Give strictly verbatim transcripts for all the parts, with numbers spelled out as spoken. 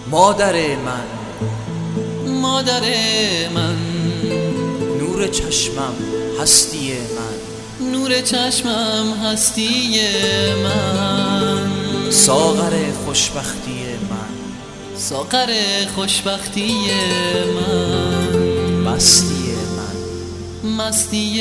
مادر من، مادر من، نور چشمم هستی من، نور چشمم هستی من، ساغر خوشبختی من، ساغر خوشبختی من، مستی من، مستی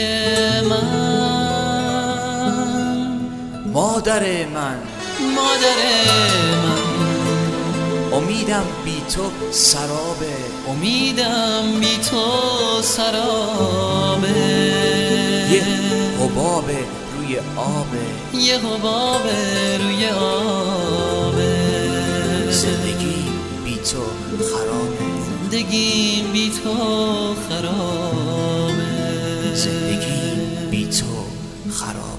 من. مادر من، مادر من، امیدم بی تو سرابه، امیدم بی تو سرابه، یه حباب روی آبه، یه حباب روی آبه، زندگی بی تو خرابه، زندگی بی تو خرابه، زندگی بی تو خرابه.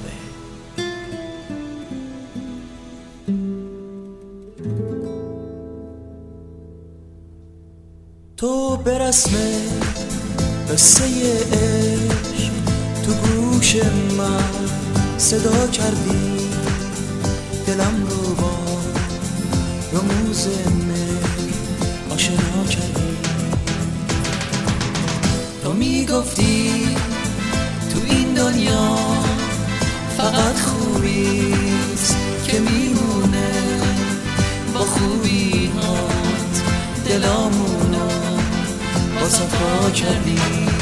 تو به رسم قصه عشق تو گوش من صدا کردی، دلم رو با رموز مهر آشنا کردی. تو میگفتی تو این دنیا فقط خوبیست که میمونه، با خوبی هات دلامونو با صفا کردی.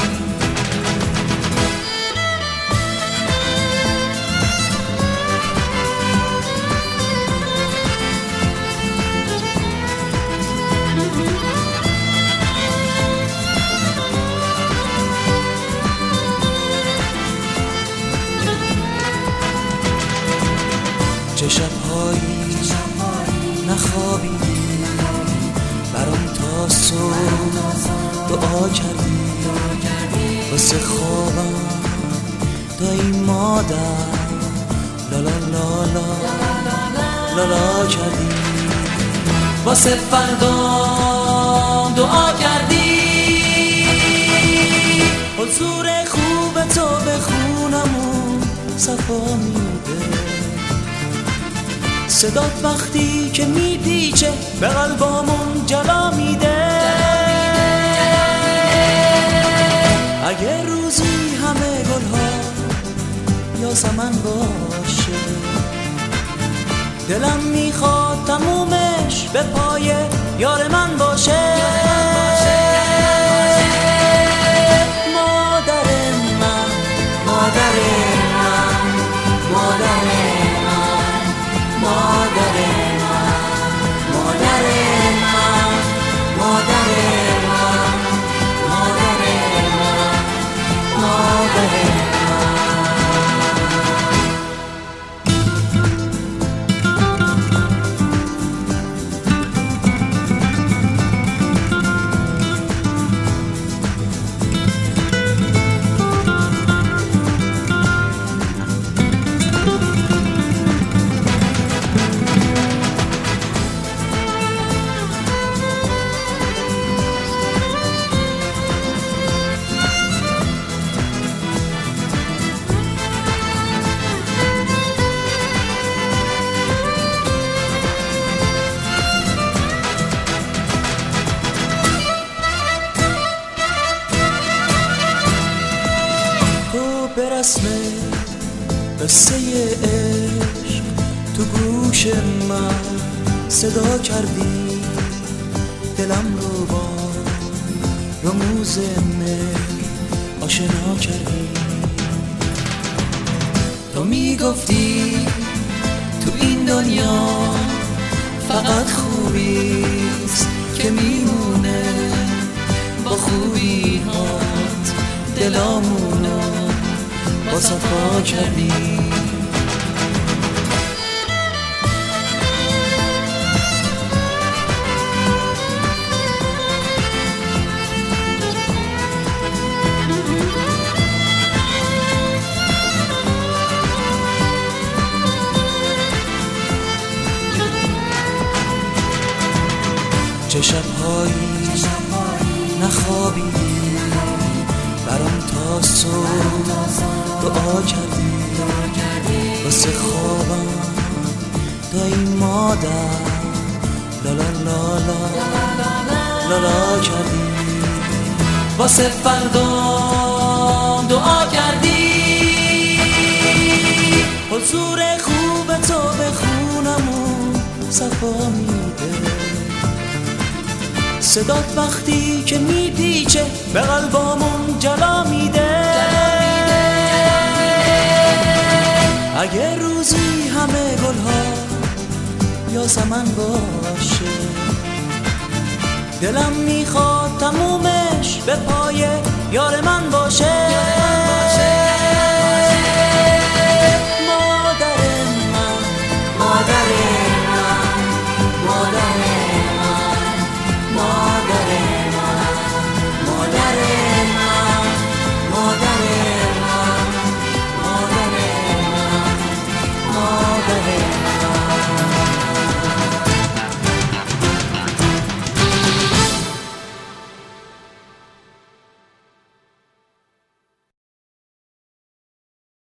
چه شب‌هایی نخوابیدی، برام تا صبح دعا کردی، واسه خوابم تو این مادر لا لا لا لا لا لا کردی، واسه فردام دعا کردی. حضور خوب تو به خونمون صفا میده، صدات وقتی که میپیچه به قلبامون جلا میده. اگه روزی همه گلها یاسمن باشه، دلم میخواد تمومش به پای یار من باشه. مادر من، مادر من، مادر من، مادر من، مادر من، مادر من، مادر من، مادر من. به رسم قصه عشق تو گوش من صدا کردی، دلم رو با رموز مهر آشنا کردی. تو میگفتی تو این دنیا فقط خوبیست که میمونه، با خوبی هات دلامونو با صفا کردی. چه شب‌هایی نخوابیدی، برام تا صبح دعا کردی، واسه خوابم تا این مادر لا لا لا لا لالا کردی، واسه فردا دعا کردی. حضور خوب تو به خونمون صفا میده، صدات وقتی که میپیچه به قلبامون جلا میده. اگه روزی همه گلها یاسمن باشه، دلم میخواد تمومش به پای یار من باشه.